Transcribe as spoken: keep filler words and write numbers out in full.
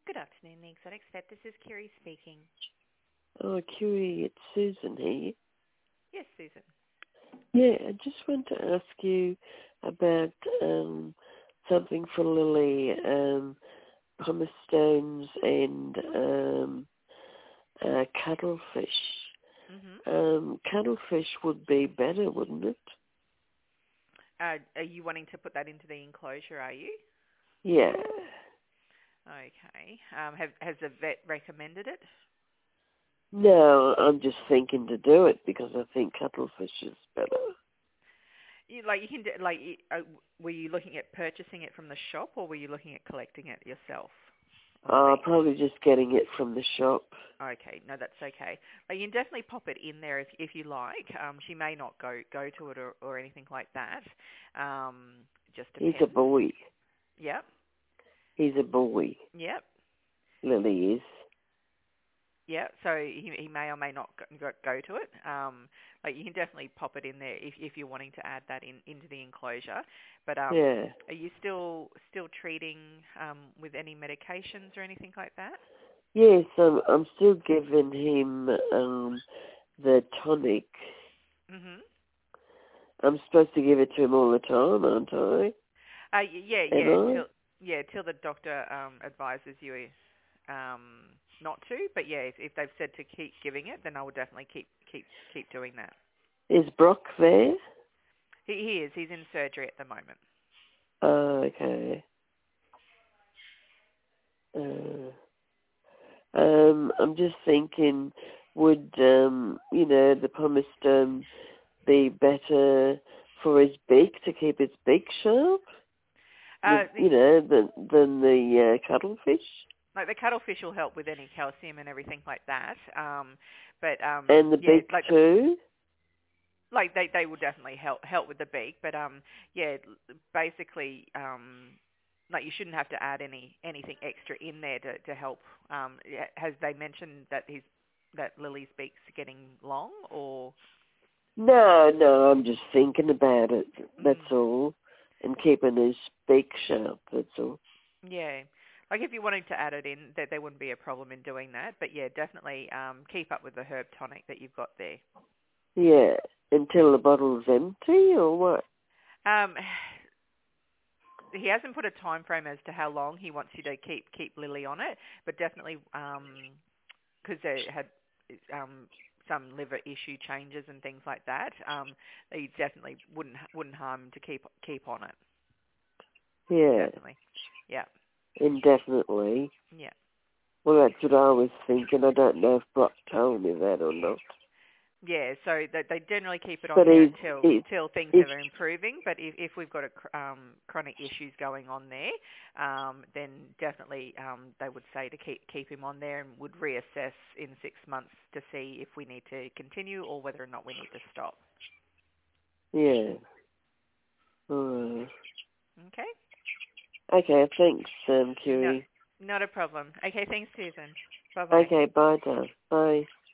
Good afternoon, the Exotic Vet. This is Kiri speaking. Oh, Curie, it's Susan here. Yes, Susan. Yeah, I just want to ask you about um, something for Lily, um, pumice stones and um, uh, cuttlefish. Mhm. Um, cuttlefish would be better, wouldn't it? Uh, are you wanting to put that into the enclosure? Are you? Yeah. Okay. Um, have has the vet recommended it? No, I'm just thinking to do it because I think cuttlefish is better. You, like you can do, like. you- Uh, were you looking at purchasing it from the shop, or were you looking at collecting it yourself on the Oh, beach? probably just getting it from the shop. Okay, no, that's okay. Like, you can definitely pop it in there if if you like. Um, she may not go go to it or, or anything like that. Um, just He's a depends. boy. Yep. He's a boy. Yep. Lily is. Yeah, so he he may or may not go, go to it. Um, like you can definitely pop it in there if if you're wanting to add that in into the enclosure. But um, Yeah. are you still still treating um with any medications or anything like that? Yes, I'm, I'm still giving him um, the tonic. Mhm. I'm supposed to give it to him all the time, aren't I? Uh, y- yeah, Am yeah, I? till yeah till the doctor um advises you um not to. But yeah, if, if they've said to keep giving it, then I would definitely keep keep keep doing that. Is Brock there? He he is. He's in surgery at the moment. Oh, okay. Uh, um, I'm just thinking, would, um, you know, the pumice stone be better for his beak, to keep his beak sharp? Uh, The, the, you know, than, than the uh, cuttlefish? Like the cuttlefish will help with any calcium and everything like that. Um, but um, And the yeah, beak like the too? like they they will definitely help help with the beak. But um, yeah, basically um, like you shouldn't have to add any anything extra in there to to help. Um, yeah, has they mentioned that his that Lily's beak's getting long or? No, no, I'm just thinking about it. That's Mm, all. And keeping his beak sharp, that's all. yeah. Like if you wanted to add it in, that there wouldn't be a problem in doing that. But yeah, definitely um, keep up with the herb tonic that you've got there. Yeah, until the bottle's empty, or what? Um, he hasn't put a time frame as to how long he wants you to keep keep Lily on it, but definitely because they had um, some liver issue changes and things like that. Um, he definitely wouldn't wouldn't harm him to keep keep on it. Yeah, Definitely, yeah, indefinitely. yeah. Well, that's what I was thinking. I don't know if Brock told me that or not. Yeah, so they, they generally keep it on But there he's, until he's, till things he's are improving. But if, if we've got a, cr- um, chronic issues going on there, um, then definitely um, they would say to keep keep him on there and would reassess in six months to see if we need to continue or whether or not we need to stop. yeah. Alright. Okay? Okay, thanks, um, No, Curie. not a problem. Okay, thanks, Susan. Bye bye. Okay, bye, Dad. Bye.